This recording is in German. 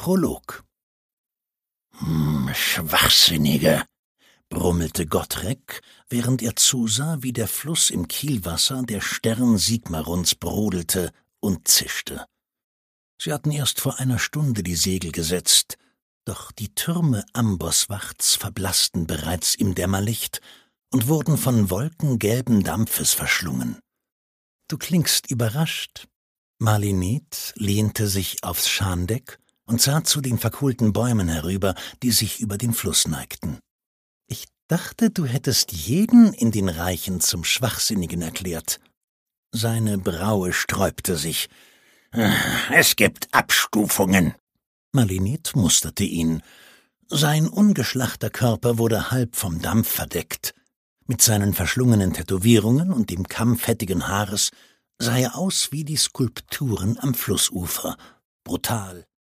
Prolog. »Schwachsinnige«, brummelte Gottrek, während er zusah, wie der Fluss im Kielwasser der Stern Sigmaruns brodelte und zischte. Sie hatten erst vor einer Stunde die Segel gesetzt, doch die Türme Ambosswachts verblassten bereits im Dämmerlicht und wurden von Wolken gelben Dampfes verschlungen. »Du klingst überrascht.« Marlinet lehnte sich aufs Schandeck und sah zu den verkohlten Bäumen herüber, die sich über den Fluss neigten. »Ich dachte, du hättest jeden in den Reichen zum Schwachsinnigen erklärt.« Seine Braue sträubte sich. »Es gibt Abstufungen.« Marlinet musterte ihn. Sein ungeschlachter Körper wurde halb vom Dampf verdeckt. Mit seinen verschlungenen Tätowierungen und dem Kamm fettigen Haares sah er aus wie die Skulpturen am Flussufer, brutal,